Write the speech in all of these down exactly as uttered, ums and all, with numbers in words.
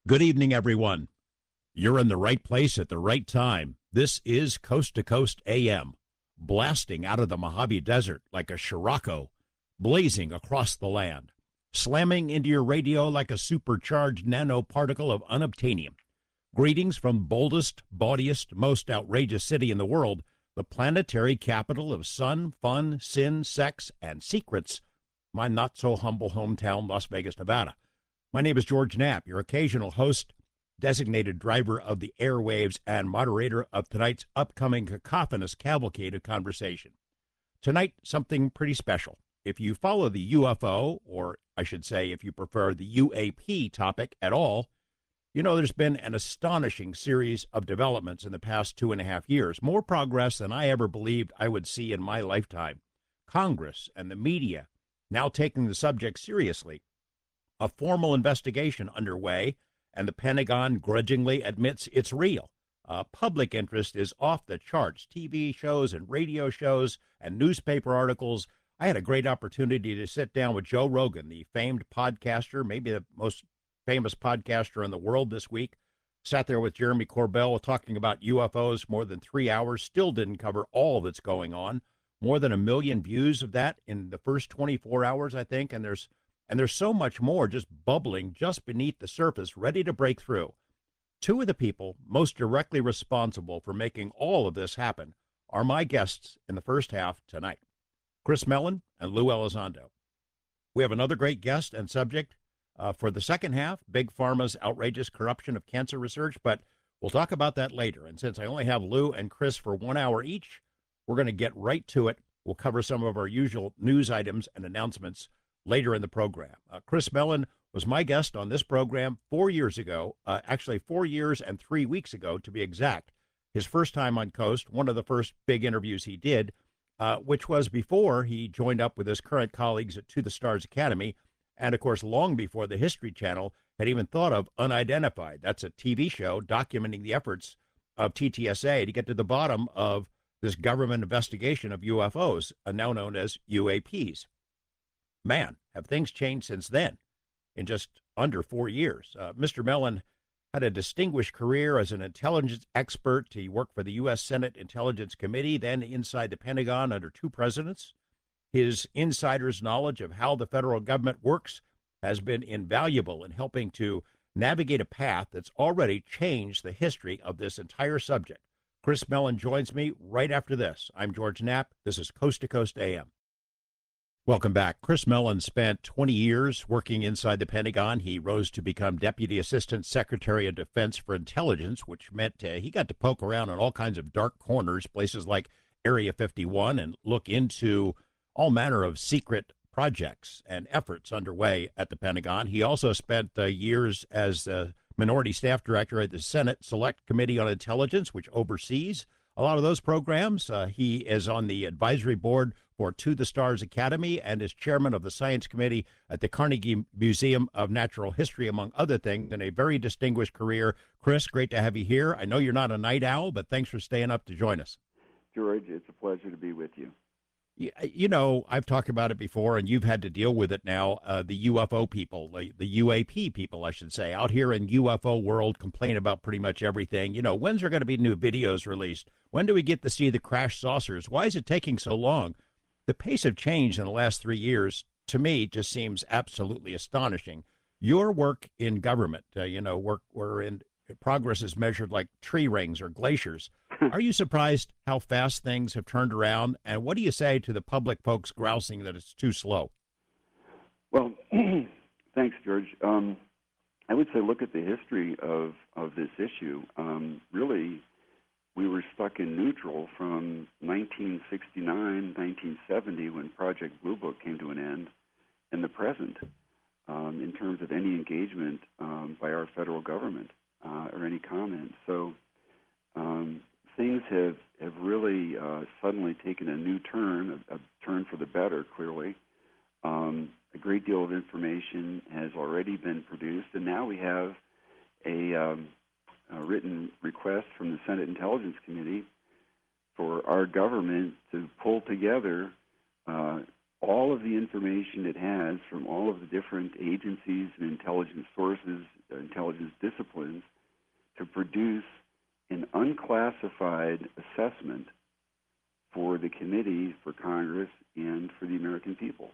Good evening, everyone. You're in the right place at the right time. This is Coast to Coast A M, blasting out of the Mojave Desert like a Scirocco, blazing across the land, slamming into your radio like a supercharged nanoparticle of unobtainium. Greetings from boldest, bawdiest, most outrageous city in the world, the planetary capital of sun, fun, sin, sex, and secrets, my not-so-humble hometown, Las Vegas, Nevada. My name is George Knapp, your occasional host, designated driver of the airwaves, and moderator of tonight's upcoming cacophonous cavalcade of conversation. Tonight, something pretty special. If you follow the U F O, or I should say if you prefer the U A P topic at all, you know there's been an astonishing series of developments in the past two and a half years, more progress than I ever believed I would see in my lifetime. Congress and the media now taking the subject seriously. A formal investigation underway, and the Pentagon grudgingly admits it's real. Uh, public interest is off the charts. T V shows and radio shows and newspaper articles. I had a great opportunity to sit down with Joe Rogan, the famed podcaster, maybe the most famous podcaster in the world this week. Sat there with Jeremy Corbell talking about U F Os more than three hours. Still didn't cover all that's going on. More than a million views of that in the first twenty-four hours, I think. And there's And there's so much more just bubbling just beneath the surface, ready to break through. Two of the people most directly responsible for making all of this happen are my guests in the first half tonight, Chris Mellon and Lou Elizondo. We have another great guest and subject uh, for the second half, Big Pharma's outrageous corruption of cancer research, but we'll talk about that later. And since I only have Lou and Chris for one hour each, we're going to get right to it. We'll cover some of our usual news items and announcements later in the program. Uh, Chris Mellon was my guest on this program four years ago, uh, actually four years and three weeks ago, to be exact. His first time on Coast, one of the first big interviews he did, uh, which was before he joined up with his current colleagues at To the Stars Academy, and of course, long before the History Channel had even thought of Unidentified. That's a T V show documenting the efforts of T T S A to get to the bottom of this government investigation of U F Os, uh, now known as U A Ps. Man, have things changed since then in just under four years. Uh, Mister Mellon had a distinguished career as an intelligence expert. He worked for the U S Senate Intelligence Committee, then inside the Pentagon under two presidents. His insider's knowledge of how the federal government works has been invaluable in helping to navigate a path that's already changed the history of this entire subject. Chris Mellon joins me right after this. I'm George Knapp. This is Coast to Coast A M. Welcome back. Chris Mellon spent twenty years working inside the Pentagon. He rose to become Deputy Assistant Secretary of Defense for Intelligence, which meant uh, he got to poke around in all kinds of dark corners, places like Area fifty-one, and look into all manner of secret projects and efforts underway at the Pentagon. He also spent uh, years as uh, Minority Staff Director at the Senate Select Committee on Intelligence, which oversees a lot of those programs. Uh, he is on the advisory board for To the Stars Academy and is chairman of the science committee at the Carnegie Museum of Natural History, among other things, and a very distinguished career. Chris, great to have you here. I know you're not a night owl, but thanks for staying up to join us. George, it's a pleasure to be with you. You know, I've talked about it before, and you've had to deal with it now. Uh, the U F O people, the, the U A P people, I should say, out here in U F O world, complain about pretty much everything. You know, when's there going to be new videos released? When do we get to see the crash saucers? Why is it taking so long? The pace of change in the last three years, to me, just seems absolutely astonishing. Your work in government, uh, you know, work where in progress is measured like tree rings or glaciers. Are you surprised how fast things have turned around? And what do you say to the public folks grousing that it's too slow? Well, thanks, George. Um, I would say look at the history of, of this issue. Um, really, we were stuck in neutral from nineteen sixty-nine, nineteen seventy, when Project Blue Book came to an end, and the present, um, in terms of any engagement um, by our federal government uh, or any comment. So um, things have, have really uh, suddenly taken a new turn, a, a turn for the better, clearly. Um, a great deal of information has already been produced, and now we have a, um, a written request from the Senate Intelligence Committee for our government to pull together uh, all of the information it has from all of the different agencies and intelligence sources, intelligence dis- disciplines to produce an unclassified assessment for the committee, for Congress, and for the American people.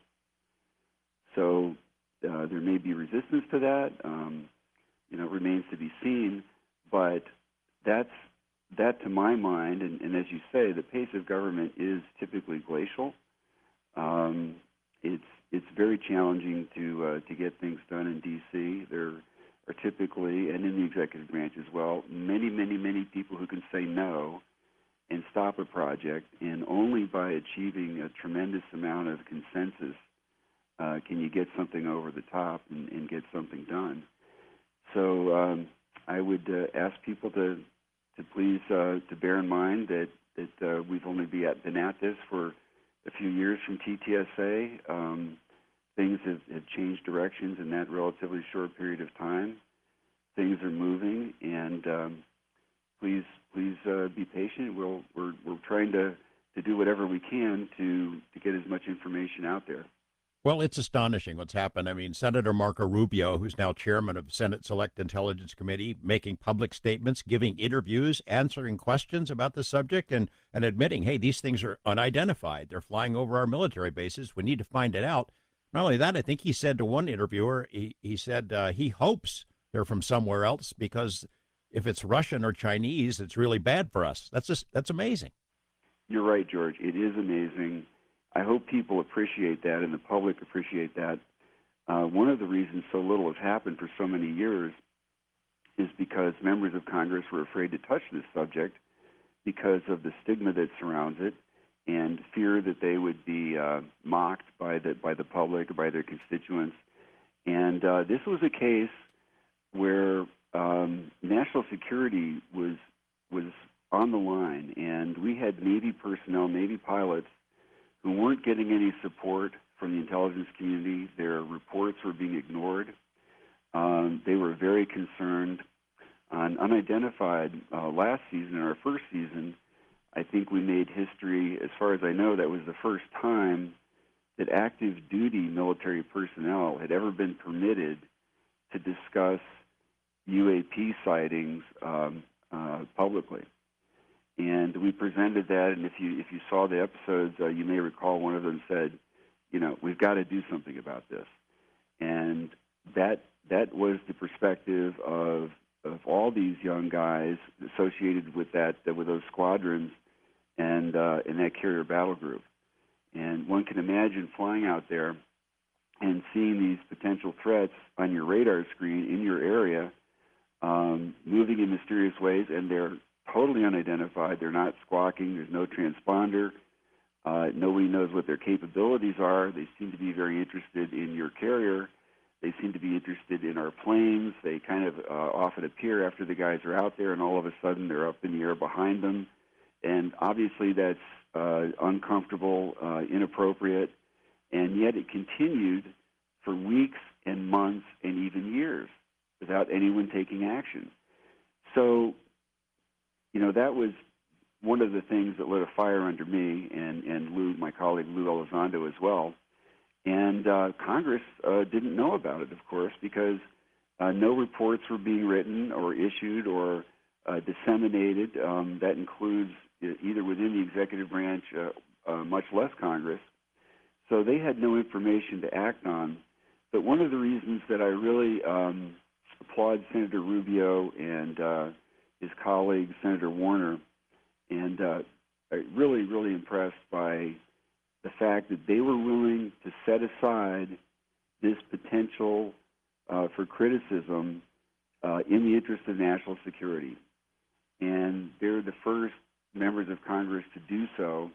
So uh, there may be resistance to that. Um, you know, remains to be seen. But that's that, to my mind, and, and as you say, the pace of government is typically glacial. Um, it's it's very challenging to uh, to get things done in D C. There are typically, and in the executive branch as well, many, many, many people who can say no and stop a project, and only by achieving a tremendous amount of consensus uh, can you get something over the top and, and get something done. So um, I would uh, ask people to to please uh, to bear in mind that that uh, we've only be at, been at this for a few years from T T S A. Um, things have, have changed directions in that relatively short period of time. Things are moving, and um, please please uh, be patient. We'll, we're we're trying to, to do whatever we can to, to get as much information out there. Well, it's astonishing what's happened. I mean, Senator Marco Rubio, who's now chairman of Senate Select Intelligence Committee, making public statements, giving interviews, answering questions about the subject, and, and admitting, hey, these things are unidentified. They're flying over our military bases. We need to find it out. Not only that, I think he said to one interviewer, he, he said uh, he hopes they're from somewhere else, because if it's Russian or Chinese, it's really bad for us. That's just, that's amazing. You're right, George. It is amazing. I hope people appreciate that and the public appreciate that. Uh, one of the reasons so little has happened for so many years is because members of Congress were afraid to touch this subject because of the stigma that surrounds it and fear that they would be uh, mocked by the by the public or by their constituents. And uh, this was a case where um, national security was was on the line, and we had Navy personnel, Navy pilots, who weren't getting any support from the intelligence community. Their reports were being ignored. Um, they were very concerned. On unidentified uh, last season, or our first season, I think we made history. As far as I know, that was the first time that active duty military personnel had ever been permitted to discuss U A P sightings um, uh, publicly. And we presented that, and if you if you saw the episodes, uh, you may recall one of them said, you know, we've got to do something about this. And that that was the perspective of of all these young guys associated with that with those squadrons and uh, in that carrier battle group. And one can imagine flying out there and seeing these potential threats on your radar screen in your area, um, moving in mysterious ways, and they're totally unidentified. They're not squawking. There's no transponder. Uh, nobody knows what their capabilities are. They seem to be very interested in your carrier. They seem to be interested in our planes. They kind of uh, often appear after the guys are out there, and all of a sudden they're up in the air behind them. And obviously that's uh, uncomfortable, uh, inappropriate, and yet it continued for weeks and months and even years without anyone taking action. So, you know, that was one of the things that lit a fire under me and, and Lou, my colleague Lou Elizondo as well. And uh, Congress uh, didn't know about it, of course, because uh, no reports were being written or issued or uh, disseminated. Um, that includes either within the executive branch, uh, uh, much less Congress. So they had no information to act on. But one of the reasons that I really um, applaud Senator Rubio and uh, his colleague, Senator Warner, and uh, I'm really, really impressed by the fact that they were willing to set aside this potential uh, for criticism uh, in the interest of national security. And they're the first members of Congress to do so,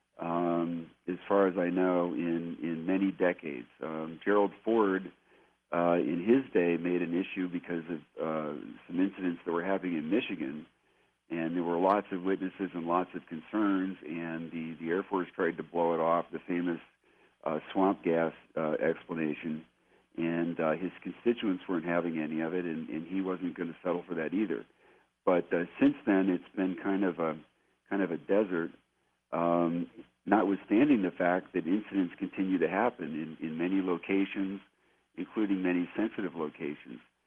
um, as far as I know, in, in many decades. Um, Gerald Ford, uh, in his day, made an issue because of uh, some incidents that were happening in Michigan, and there were lots of witnesses and lots of concerns, and the, the Air Force tried to blow it off, the famous uh, swamp gas uh, explanation, and uh, his constituents weren't having any of it, and, and he wasn't going to settle for that either. But uh, since then, it's been kind of a kind of a desert, um, notwithstanding the fact that incidents continue to happen in, in many locations, including many sensitive locations.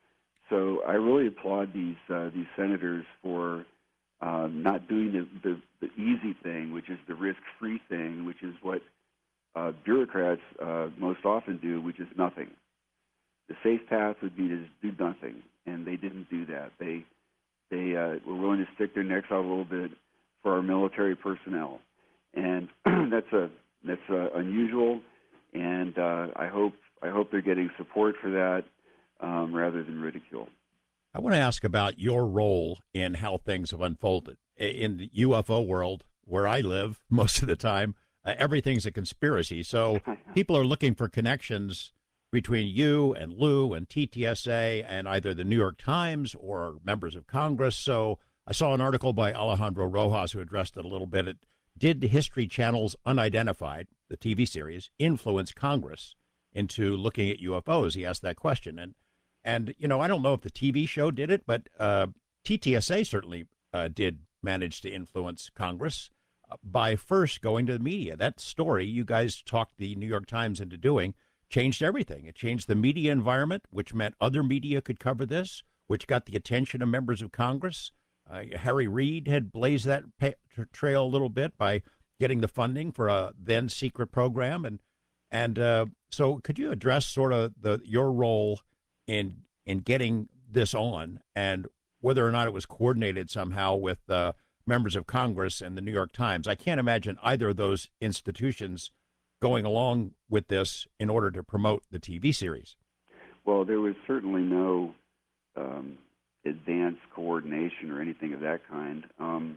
So I really applaud these uh, these senators for uh, not doing the, the, the easy thing, which is the risk-free thing, which is what uh, bureaucrats uh, most often do, which is nothing. The safe path would be to do nothing, and they didn't do that. They they uh, were willing to stick their necks out a little bit for our military personnel, and that's a that's uh, unusual. And uh, I hope I hope they're getting support for that um, rather than ridicule. I want to ask about your role in how things have unfolded in the U F O world, where I live most of the time. Uh, everything's a conspiracy, so people are looking for connections between you and Lou and T T S A and either the New York Times or members of Congress. So I saw an article by Alejandro Rojas who addressed it a little bit. It, did the History Channel's Unidentified, the T V series, influence Congress into looking at U F Os? He asked that question. And, and you know, I don't know if the T V show did it, but uh, T T S A certainly uh, did manage to influence Congress uh, by first going to the media. That story you guys talked the New York Times into doing changed everything. It changed the media environment, which meant other media could cover this, which got the attention of members of Congress. Uh, Harry Reid had blazed that pa- trail a little bit by getting the funding for a then secret program, and and uh, so could you address sort of the your role in in getting this on, and whether or not it was coordinated somehow with uh, members of Congress and the New York Times? I can't imagine either of those institutions going along with this in order to promote the T V series. Well, there was certainly no um, advanced coordination or anything of that kind. Um,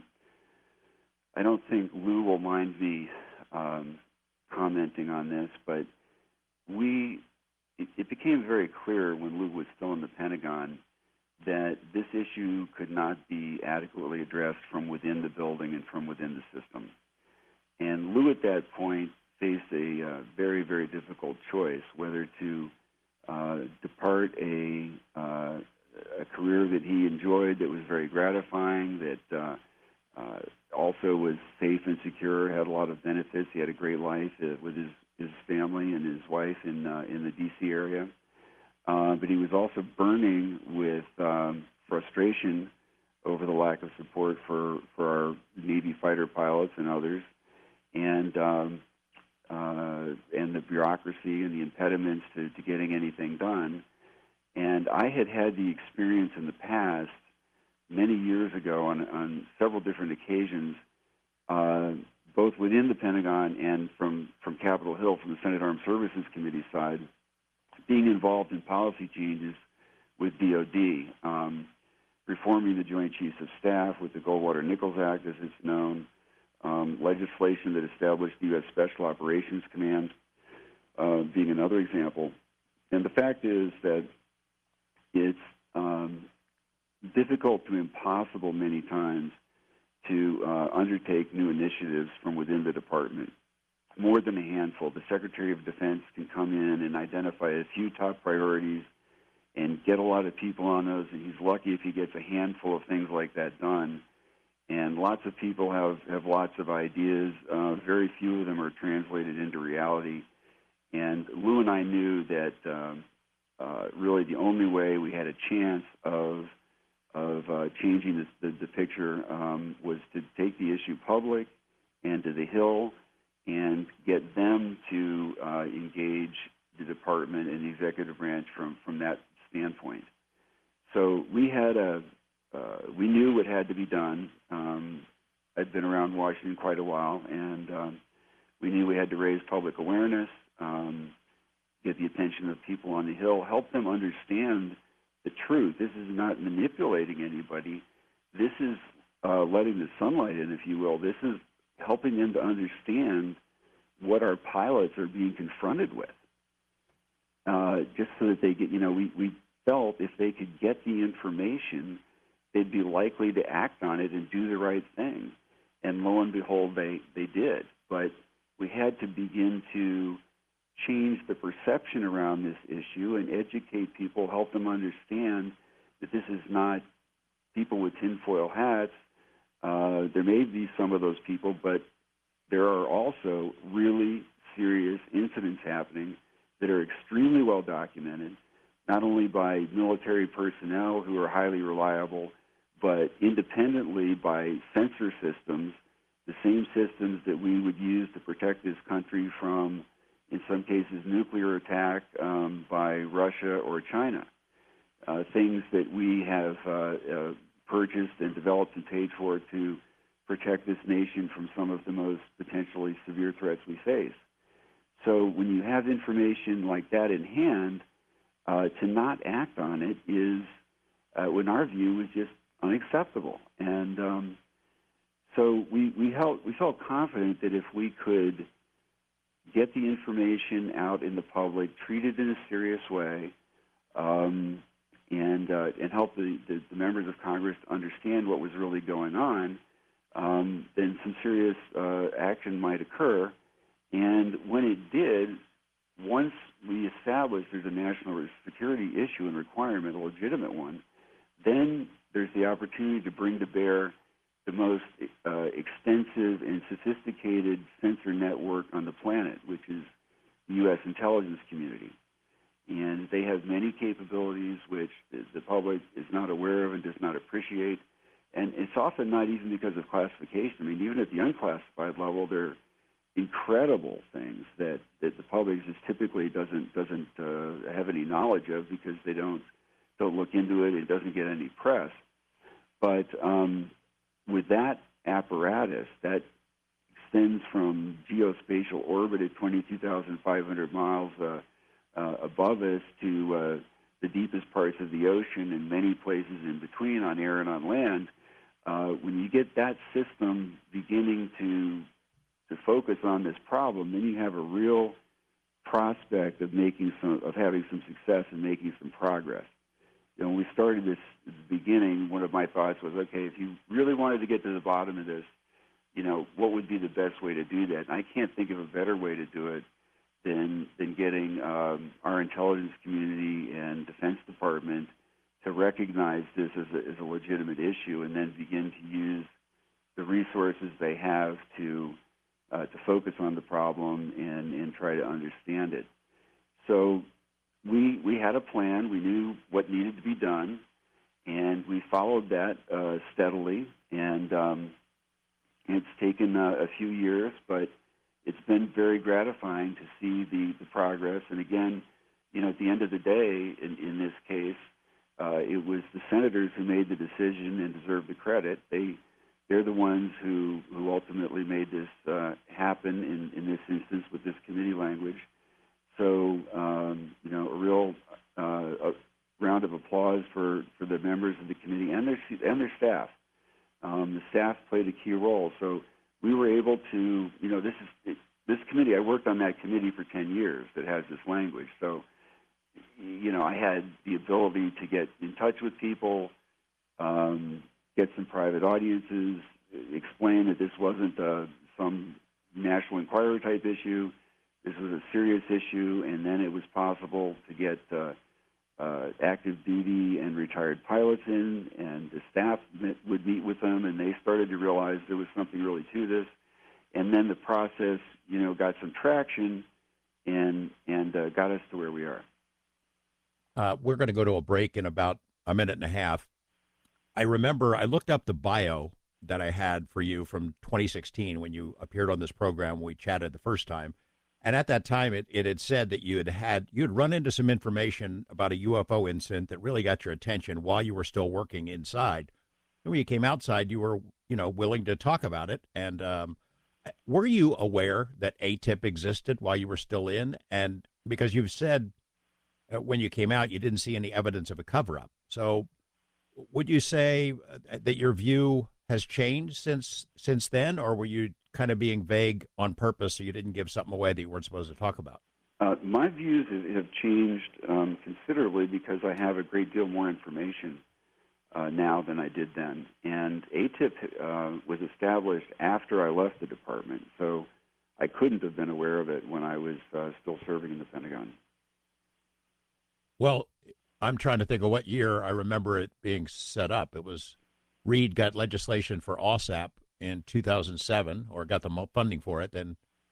I don't think Lou will mind me um, commenting on this, but we it, it became very clear when Lou was still in the Pentagon that this issue could not be adequately addressed from within the building and from within the system. And Lou at that point faced a uh, very, very difficult choice, whether to uh, depart a, uh, a career that he enjoyed, that was very gratifying, that uh, uh, also was safe and secure, had a lot of benefits. He had a great life uh, with his, his family and his wife in, uh, in the D C area. Uh, but he was also burning with um, frustration over the lack of support for, for our Navy fighter pilots and others, and um, uh, and the bureaucracy and the impediments to, to getting anything done. And I had had the experience in the past, many years ago, on, on several different occasions, uh, both within the Pentagon and from, from Capitol Hill, from the Senate Armed Services Committee side, being involved in policy changes with D O D, um, reforming the Joint Chiefs of Staff with the Goldwater-Nichols Act, as it's known, um, legislation that established the U S Special Operations Command, uh, being another example. And the fact is that it's um, difficult to impossible many times to uh, undertake new initiatives from within the department. More than a handful. The Secretary of Defense can come in and identify a few top priorities and get a lot of people on those, and he's lucky if he gets a handful of things like that done. And lots of people have, have lots of ideas. Uh, very few of them are translated into reality. And Lou and I knew that um, uh, really the only way we had a chance of of uh, changing this, the, the picture um, was to take the issue public and to the Hill and get them to uh, engage the department and the executive branch from, from that standpoint. So we had a, uh, we knew what had to be done. Um, I'd been around Washington quite a while, and um, we knew we had to raise public awareness, um, get the attention of people on the Hill, help them understand the truth. This is not manipulating anybody. This is uh, letting the sunlight in, if you will. This is helping them to understand what our pilots are being confronted with, uh, just so that they get, you know, we, we felt if they could get the information, they'd be likely to act on it and do the right thing. And lo and behold, they, they did. But we had to begin to change the perception around this issue and educate people, help them understand that this is not people with tinfoil hats. Uh, there may be some of those people, but there are also really serious incidents happening that are extremely well documented, not only by military personnel who are highly reliable, but independently by sensor systems, the same systems that we would use to protect this country from, in some cases, nuclear attack um, by Russia or China. Uh, things that we have uh, uh, purchased and developed and paid for to protect this nation from some of the most potentially severe threats we face. So when you have information like that in hand, uh, to not act on it is, uh, in our view, is just unacceptable. And um, so we we, held, we felt confident that if we could get the information out in the public, treat it in a serious way, um, and uh, and help the, the, the members of Congress understand what was really going on, um, then some serious uh, action might occur. And when it did, once we established there's a national security issue and requirement, a legitimate one, then there's the opportunity to bring to bear the most uh, extensive and sophisticated sensor network on the planet, which is the U S intelligence community. And they have many capabilities which the public is not aware of and does not appreciate. And it's often not even because of classification. I mean, even at the unclassified level, they're incredible things that, that the public just typically doesn't doesn't uh, have any knowledge of because they don't don't look into it. It doesn't get any press. But um, with that apparatus, that extends from geospatial orbit at twenty-two thousand five hundred miles uh, uh, above us to uh, the deepest parts of the ocean and many places in between on air and on land, uh, when you get that system beginning to to focus on this problem, then you have a real prospect of making some of having some success and making some progress. You know, when we started this at the beginning, one of my thoughts was, okay, if you really wanted to get to the bottom of this, you know, what would be the best way to do that? And I can't think of a better way to do it than than getting um, our intelligence community and Defense Department to recognize this as a, as a legitimate issue and then begin to use the resources they have to uh, to focus on the problem and, and try to understand it. So we we had a plan. We knew what needed to be done, and we followed that uh, steadily. And um, it's taken uh, a few years, but it's been very gratifying to see the, the progress. And again, you know, at the end of the day, in, in this case, uh, it was the senators who made the decision and deserve the credit. They, they're the ones who, who ultimately made this uh, happen in, in this instance with this committee language. So, um, you know, a real uh, a round of applause for, for the members of the committee and their, and their staff. Um, the staff played a key role. So we were able to, you know, this is this committee, I worked on that committee for ten years that has this language. So, you know, I had the ability to get in touch with people, um, get some private audiences, explain that this wasn't uh, some National Enquirer type issue. This was a serious issue, and then it was possible to get uh, uh, active duty and retired pilots in, and the staff met, would meet with them, and they started to realize there was something really to this. And then the process, you know, got some traction and and uh, got us to where we are. Uh, we're going to go to a break in about a minute and a half. I remember I looked up the bio that I had for you from twenty sixteen when you appeared on this program. We chatted the first time. And at that time, it, it had said that you had had you had run into some information about a U F O incident that really got your attention while you were still working inside. And when you came outside, you were, you know, willing to talk about it. And um, were you aware that A T I P existed while you were still in? And because you've said uh, when you came out, you didn't see any evidence of a cover-up. So would you say that your view has changed since since then, or were you kind of being vague on purpose so you didn't give something away that you weren't supposed to talk about? Uh, my views have changed um, considerably because I have a great deal more information uh, now than I did then. And A T I P uh, was established after I left the department, so I couldn't have been aware of it when I was uh, still serving in the Pentagon. Well, I'm trying to think of what year I remember it being set up. It was Reed got legislation for OSAP in two thousand seven, or got the funding for it, and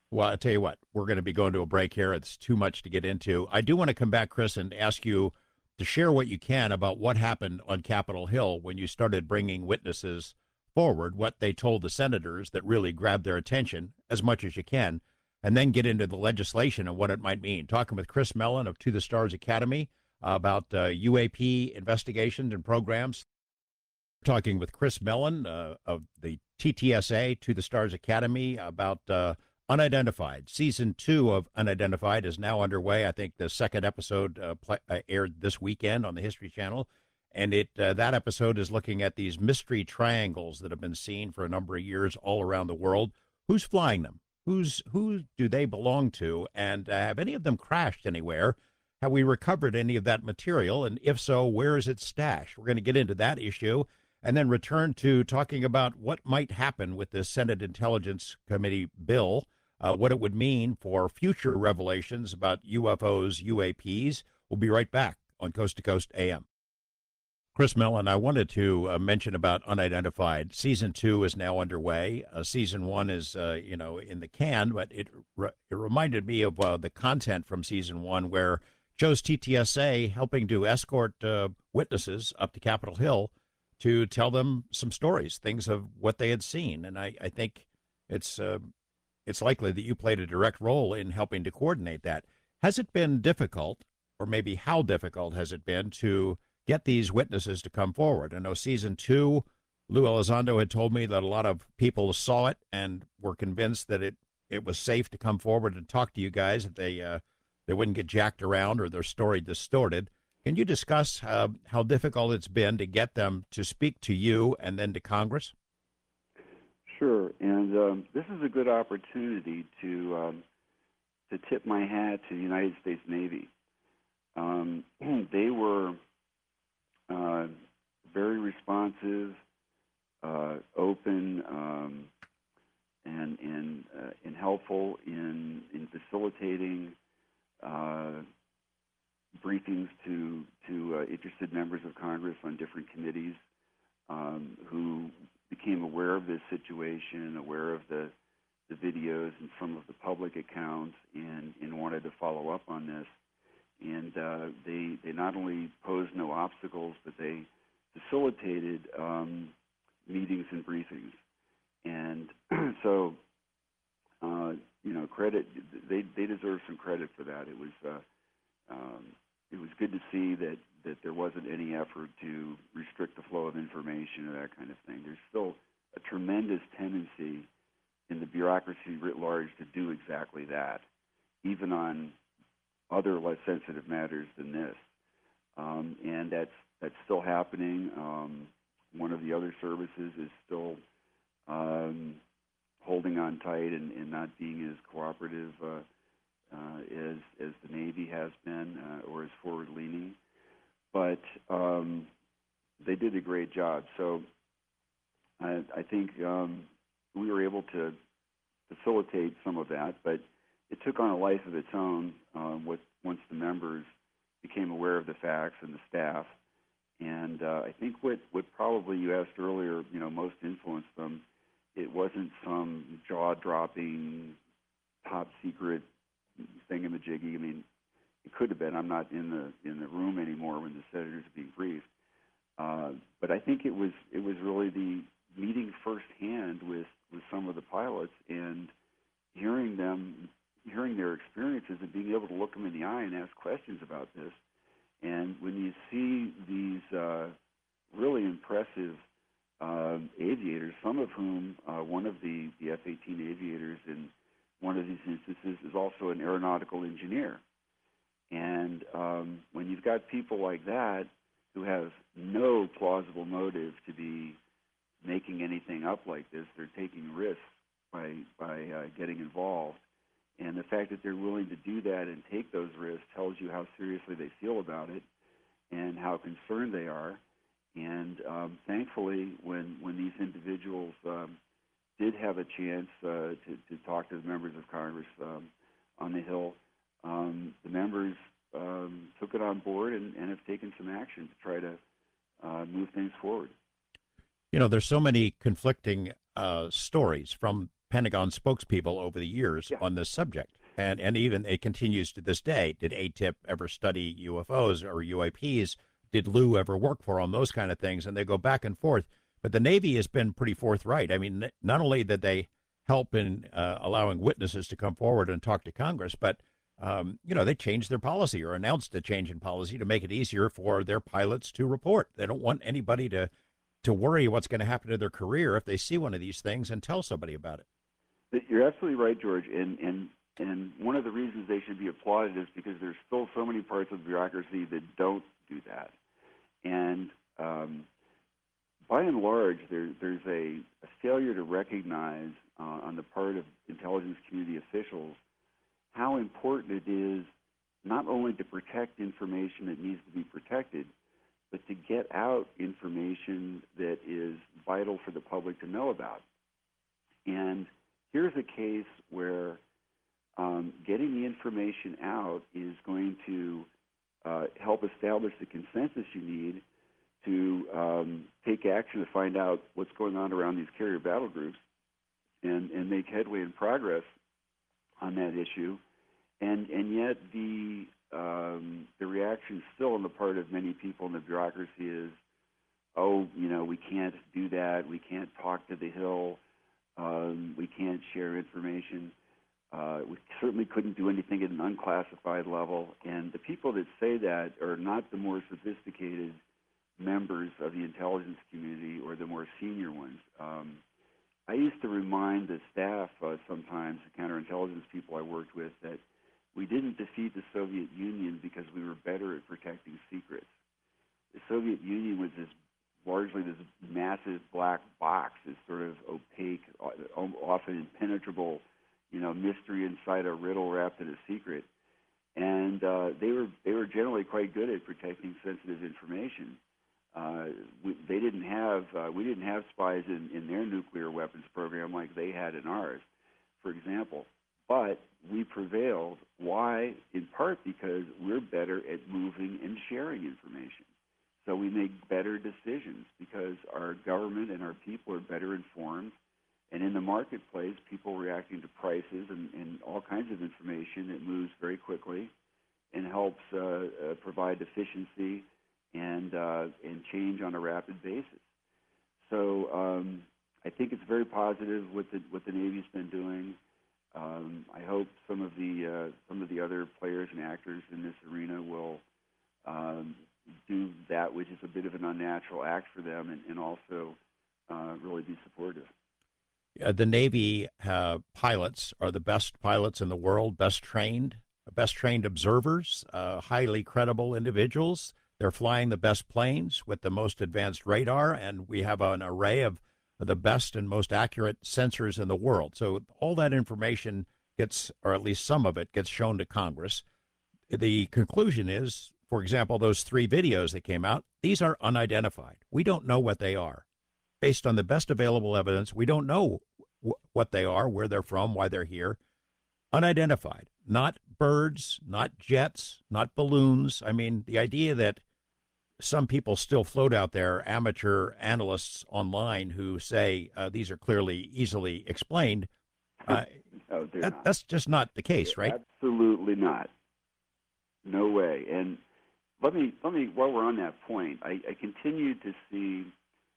Well, I'll tell you what, we're going to be going to a break here. It's too much to get into. I do want to come back, Chris, and ask you to share what you can about what happened on Capitol Hill when you started bringing witnesses forward, what they told the senators that really grabbed their attention as much as you can, and then get into the legislation and what it might mean. Talking with Chris Mellon of To the Stars Academy about uh, U A P investigations and programs. Talking with Chris Mellon uh, of the T T S A, To the Stars Academy, about uh, Unidentified. Season two of Unidentified is now underway. I think the second episode uh, play, uh, aired this weekend on the History Channel, and it uh, that episode is looking at these mystery triangles that have been seen for a number of years all around the world. Who's flying them? Who's who do they belong to? And uh, have any of them crashed anywhere? Have we recovered any of that material? And if so, where is it stashed? We're going to get into that issue and then return to talking about what might happen with the Senate Intelligence Committee bill, uh, what it would mean for future revelations about U F Os, U A Ps. We'll be right back on Coast to Coast A M. Chris Mellon, I wanted to uh, mention about Unidentified. Season two is now underway. Uh, season one is, uh, you know, in the can, but it re- it reminded me of uh, the content from season one, where shows T T S A helping to escort uh, witnesses up to Capitol Hill to tell them some stories, things of what they had seen. And I, I think it's uh, it's likely that you played a direct role in helping to coordinate that. Has it been difficult, or maybe how difficult has it been to get these witnesses to come forward? I know season two, Lou Elizondo had told me that a lot of people saw it and were convinced that it, it was safe to come forward and talk to you guys, that they, uh, they wouldn't get jacked around or their story distorted. Can you discuss uh, how difficult it's been to get them to speak to you and then to Congress? Sure, and um, this is a good opportunity to um, to tip my hat to the United States Navy. Um, they were uh, very responsive, uh, open, um, and and uh, and helpful in in facilitating uh, briefings to to uh, interested members of Congress on different committees um, who became aware of this situation, aware of the the videos and some of the public accounts, and, and wanted to follow up on this. And uh, they they not only posed no obstacles, but they facilitated um, meetings and briefings. And so, uh, you know, credit they they deserve some credit for that. It was uh, um, it was good to see that that there wasn't any effort to restrict the flow of information or that kind of thing. There's still a tremendous tendency in the bureaucracy writ large to do exactly that, even on other less sensitive matters than this. Um, and that's that's still happening. Um, one of the other services is still um, holding on tight and, and not being as cooperative uh, uh, as as the Navy has been, uh, or as forward-leaning. But um, they did a great job. So I, I think um, we were able to facilitate some of that, but it took on a life of its own um, with, once the members became aware of the facts and the staff. And uh, I think what, what probably you asked earlier, you know, most influenced them, it wasn't some jaw-dropping, top-secret thingamajiggy. I mean, it could have been. I'm not in the in the room anymore when the senators are being briefed. Uh, but I think it was it was really the meeting firsthand with, with some of the pilots and hearing them, hearing their experiences and being able to look them in the eye and ask questions about this. And when you see these uh, really impressive uh, aviators, some of whom, uh, one of the, the F eighteen aviators in one of these instances is also an aeronautical engineer. And um, when you've got people like that who have no plausible motive to be making anything up like this, they're taking risks by, by uh, getting involved. And the fact that they're willing to do that and take those risks tells you how seriously they feel about it and how concerned they are. And um, thankfully, when, when these individuals um, did have a chance uh, to, to talk to the members of Congress um, on the Hill, um, the members um, took it on board and, and have taken some action to try to uh, move things forward. You know, there's so many conflicting uh, stories from Pentagon spokespeople over the years Yeah. on this subject. And, and even it continues to this day. Did A T I P ever study U F Os or U A Ps? Did Lou ever work for them? Those kind of things. And they go back and forth. But the Navy has been pretty forthright. I mean, not only did they help in uh, allowing witnesses to come forward and talk to Congress, but, um, you know, they changed their policy or announced a change in policy to make it easier for their pilots to report. They don't want anybody to, to worry what's going to happen to their career if they see one of these things and tell somebody about it. You're absolutely right, George. And, and, and one of the reasons they should be applauded is because there's still so many parts of bureaucracy that don't do that. And um, by and large, there, there's a, a failure to recognize uh, on the part of intelligence community officials how important it is not only to protect information that needs to be protected, but to get out information that is vital for the public to know about. And here's a case where um, getting the information out is going to uh, help establish the consensus you need to um, take action to find out what's going on around these carrier battle groups and, and make headway and progress on that issue. And, and yet the, um, the reaction still on the part of many people in the bureaucracy is, oh, you know, we can't do that. We can't talk to the Hill. Um, we can't share information. Uh, we certainly couldn't do anything at an unclassified level. And the people that say that are not the more sophisticated members of the intelligence community or the more senior ones. Um, I used to remind the staff uh, sometimes, the counterintelligence people I worked with, that we didn't defeat the Soviet Union because we were better at protecting secrets. The Soviet Union was this largely this massive black box, this sort of opaque, often impenetrable, you know, mystery inside a riddle wrapped in a secret. And uh, they were they were generally quite good at protecting sensitive information. Uh, we, they didn't have uh, we didn't have spies in, in their nuclear weapons program like they had in ours, for example. But we prevailed. Why? In part because we're better at moving and sharing information. So we make better decisions because our government and our people are better informed. And in the marketplace, people reacting to prices and, and all kinds of information that moves very quickly and helps uh, uh, provide efficiency and uh, and change on a rapid basis. So um, I think it's very positive what the what the Navy's been doing. Um, I hope some of the uh, some of the other players and actors in this arena will um, do that, which is a bit of an unnatural act for them, and, and also uh, really be supportive. Uh, the Navy uh, pilots are the best pilots in the world, best trained, best trained observers, uh, highly credible individuals. They're flying the best planes with the most advanced radar, and we have an array of the best and most accurate sensors in the world. So all that information gets, or at least some of it, gets shown to Congress. The conclusion is, for example, those three videos that came out, these are unidentified. We don't know what they are. Based on the best available evidence, we don't know w- what they are, where they're from, why they're here. Unidentified. Not birds, not jets, not balloons. I mean, the idea that some people still float out there, amateur analysts online who say uh, these are clearly easily explained. Uh, no, they're that, not. That's just not the case, right? Absolutely not. No way. And let me let me while we're on that point, I, I continue to see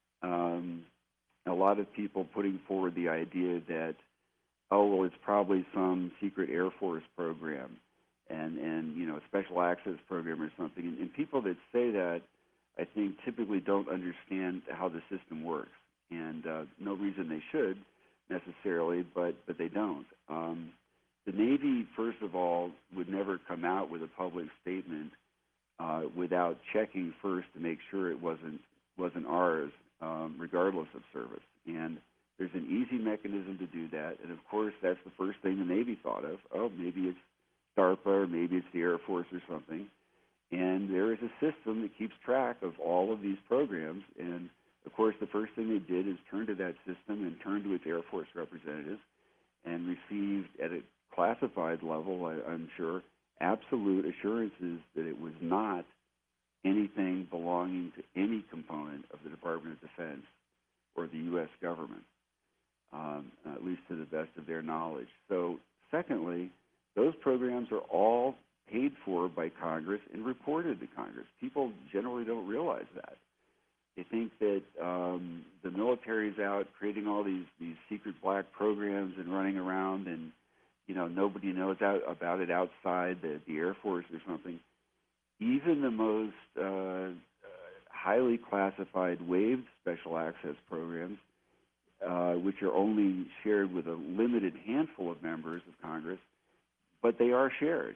um, a lot of people putting forward the idea that, oh well, it's probably some secret Air Force program, and and you know a special access program or something. And, and people that say that, I think, typically don't understand how the system works, and uh, no reason they should necessarily, but but they don't. Um, the Navy, first of all, would never come out with a public statement uh, without checking first to make sure it wasn't wasn't ours, um, regardless of service. And there's an easy mechanism to do that, and of course, that's the first thing the Navy thought of. Oh, maybe it's DARPA, or maybe it's the Air Force or something. And there is a system that keeps track of all of these programs. And, of course, the first thing they did is turn to that system and turn to its Air Force representatives and received, at a classified level, I, I'm sure, absolute assurances that it was not anything belonging to any component of the Department of Defense or the U S government. um, at least to the best of their knowledge. So, secondly, those programs are all paid for by Congress and reported to Congress. People generally don't realize that. They think that um, the military's out creating all these, these secret black programs and running around, and you know nobody knows out, about it outside the, the Air Force or something. Even the most uh, highly classified waived special access programs, uh, which are only shared with a limited handful of members of Congress, but they are shared.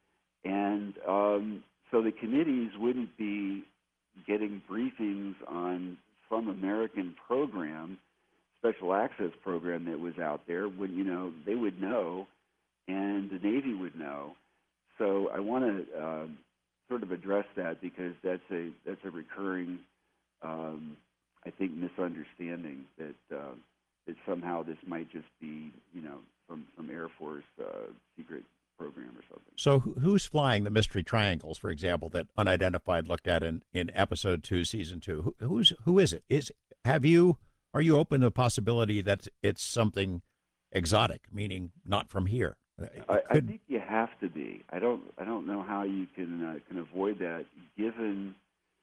And um, so the committees wouldn't be getting briefings on some American program, special access program that was out there when, you know, they would know and the Navy would know. So I want to uh, sort of address that because that's a that's a recurring, um, I think, misunderstanding that uh, that somehow this might just be, you know, from some Air Force uh, secret program or something. So who's flying the Mystery Triangles, for example, that Unidentified looked at in, in episode two, season two? Who, who's who is it? Is have you are you open to the possibility that it's something exotic, meaning not from here? I, I think you have to be. I don't. I don't know how you can uh, can avoid that, given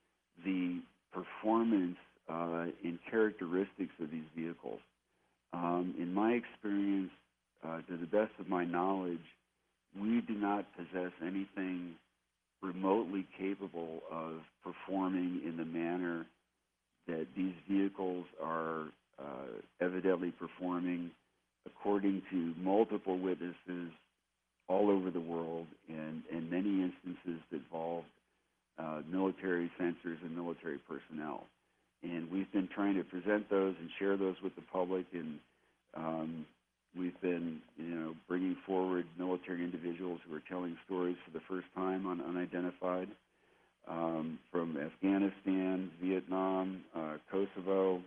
the performance uh, and characteristics of these vehicles. Um, in my experience, uh, to the best of my knowledge, we do not possess anything remotely capable of performing in the manner that these vehicles are uh, evidently performing, according to multiple witnesses all over the world, and, and many instances that involve uh, military sensors and military personnel. And we've been trying to present those and share those with the public, and um, we've been, you know, bringing forward military individuals who are telling stories for the first time on Unidentified, um, from Afghanistan, Vietnam, uh, Kosovo,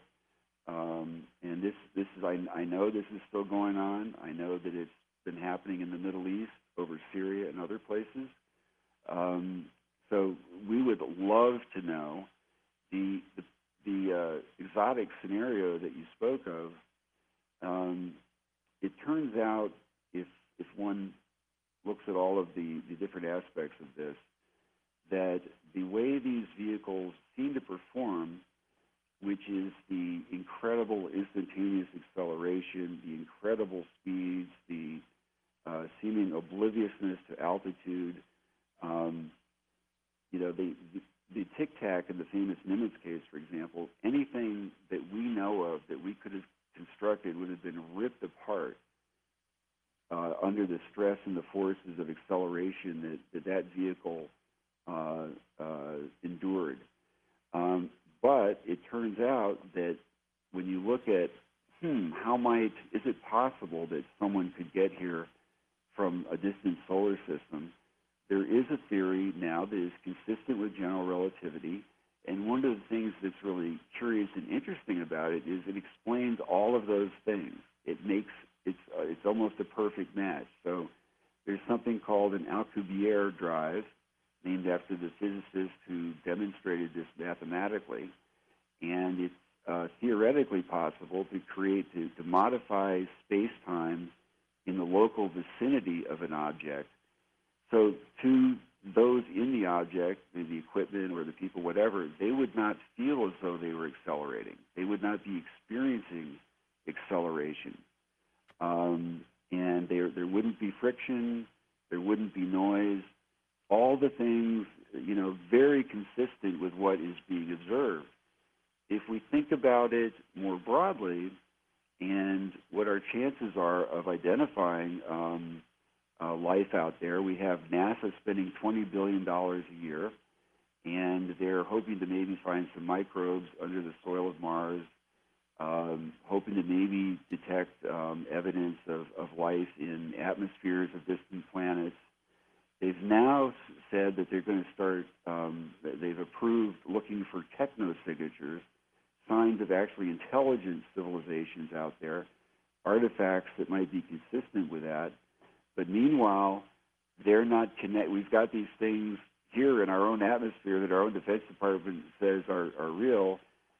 um, and this, this is, I, I know this is still going on. I know that it's been happening in the Middle East, over Syria and other places. Um, so we would love to know the the, the uh, exotic scenario that you spoke of. Um, it turns out, if if one looks at all of the, the different aspects of this, that the way these vehicles seem to perform, which is the incredible instantaneous acceleration, the incredible speeds, the uh, seeming obliviousness to altitude, um, you know, the, the, the Tic Tac in the famous Nimitz case, for example, anything that we know of that we could have constructed would have been ripped apart uh, under the stress and the forces of acceleration that that, that vehicle uh, uh, endured. Um, but it turns out that when you look at, hmm, how might, is it possible that someone could get here from a distant solar system? There is a theory now that is consistent with general relativity, and one of the things that's really curious and interesting about it is it explains all of those things. It makes, it's, uh, it's almost a perfect match. So there's something called an Alcubierre drive, named after the physicist who demonstrated this mathematically, and it's uh, theoretically possible to create, to, to modify space-time in the local vicinity of an object. So to those in the object, the equipment or the people, whatever, they would not feel as though they were accelerating. They would not be experiencing acceleration. Um, and there, there wouldn't be friction, there wouldn't be noise, all the things, you know, very consistent with what is being observed. If we think about it more broadly and what our chances are of identifying um, uh, life out there, we have NASA spending twenty billion dollars a year, and they're hoping to maybe find some microbes under the soil of Mars, um, hoping to maybe detect um, evidence of, of life in atmospheres of distant planets. They've now said that they're going to start, um, they've approved looking for technosignatures, signs of actually intelligent civilizations out there, artifacts that might be consistent with that. But meanwhile, they're not connect. We've got these things here in our own atmosphere that our own Defense Department says are, are real,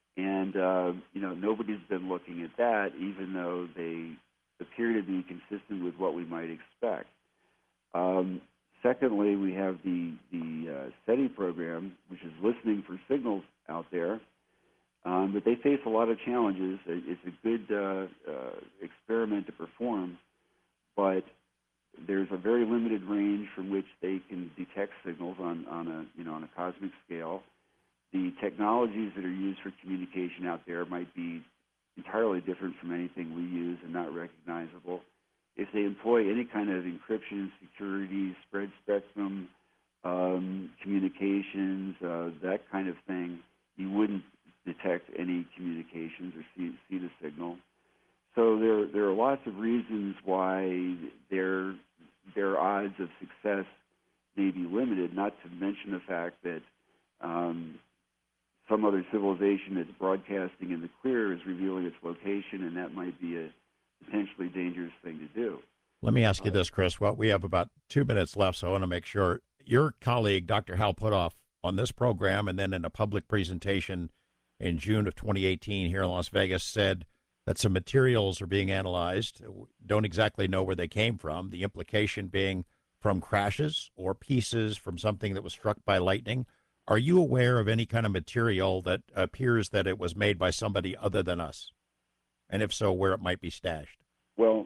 And, uh, you know, nobody's been looking at that, even though they appear to be consistent with what we might expect. Um, secondly, we have the, the uh, SETI program, which is listening for signals out there. Um, but they face a lot of challenges. It's a good uh, uh, experiment to perform, but there's a very limited range from which they can detect signals on, on a you know on a cosmic scale. The technologies that are used for communication out there might be entirely different from anything we use and not recognizable. If they employ any kind of encryption, security, spread spectrum, um, communications, uh, that kind of thing, you wouldn't detect any communications or see, see the signal. So there, there are lots of reasons why their, their odds of success may be limited, not to mention the fact that um, some other civilization that's broadcasting in the clear is revealing its location, and that might be a potentially dangerous thing to do. Let me ask you this, Chris. Well, we have about two minutes left, so I want to make sure. Your colleague, Doctor Hal Puthoff, on this program and then in a public presentation in June of twenty eighteen here in Las Vegas, said that some materials are being analyzed. Don't exactly know where they came from, the implication being from crashes or pieces from something that was struck by lightning. Are you aware of any kind of material that appears that it was made by somebody other than us? And if so, where it might be stashed? Well,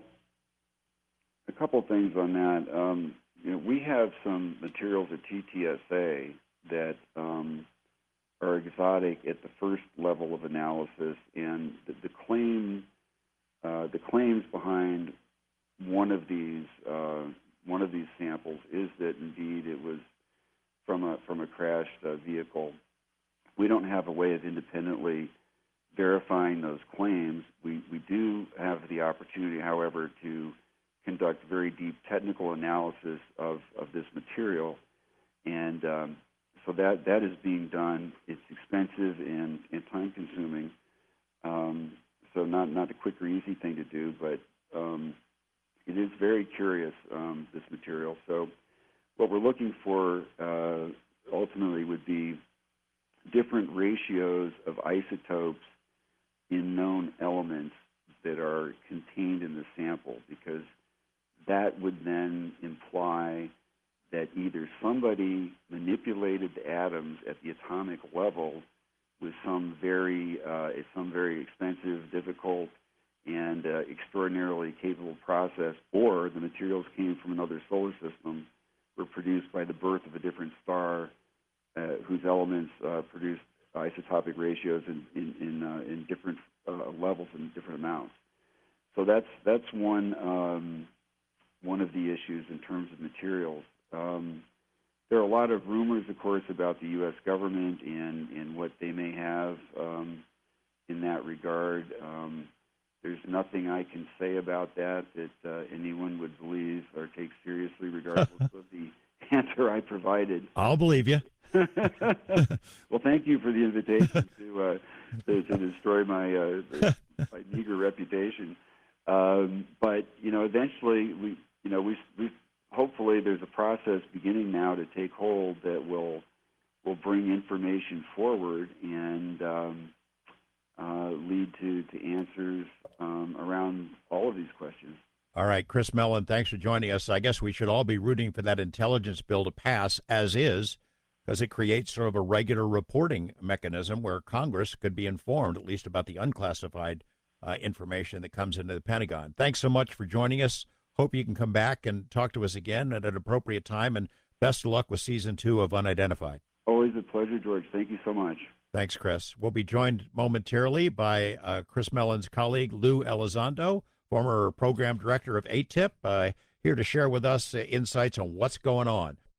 a couple of things on that. Um, you know, we have some materials at T T S A that um, are exotic at the first level of analysis, and the, the claim, uh, the claims behind one of these uh, one of these samples is that indeed it was from a from a crashed uh, vehicle. We don't have a way of independently verifying those claims. We we do have the opportunity, however, to conduct very deep technical analysis of, of this material, and um, so that, that is being done. It's expensive and, and time-consuming, um, so not, not a quick or easy thing to do, but um, it is very curious, um, this material. So what we're looking for uh, ultimately would be different ratios of isotopes in known elements that are contained in the sample, because that would then imply that either somebody manipulated the atoms at the atomic level with some very, uh, some very expensive, difficult, and uh, extraordinarily capable process, or the materials came from another solar system, were produced by the birth of a different star, uh, whose elements uh, produced isotopic ratios in in in, uh, in different uh, levels and different amounts. So that's that's one. Um, one of the issues in terms of materials. Um, there are a lot of rumors, of course, about the U S government and, and what they may have um, in that regard. Um, there's nothing I can say about that that uh, anyone would believe or take seriously, regardless of the answer I provided. I'll believe you. Well, thank you for the invitation to uh, to, to destroy my uh, my meager reputation. Um, but you know, eventually we. You know, we, we hopefully there's a process beginning now to take hold that will will bring information forward and um, uh, lead to, to answers um, around all of these questions. All right, Chris Mellon, thanks for joining us. I guess we should all be rooting for that intelligence bill to pass as is, because it creates sort of a regular reporting mechanism where Congress could be informed, at least about the unclassified uh, information that comes into the Pentagon. Thanks so much for joining us. Hope you can come back and talk to us again at an appropriate time, and best of luck with season two of Unidentified. Always a pleasure, George. Thank you so much. Thanks, Chris. We'll be joined momentarily by uh, Chris Mellon's colleague, Lou Elizondo, former program director of A T I P, uh, here to share with us uh, insights on what's going on.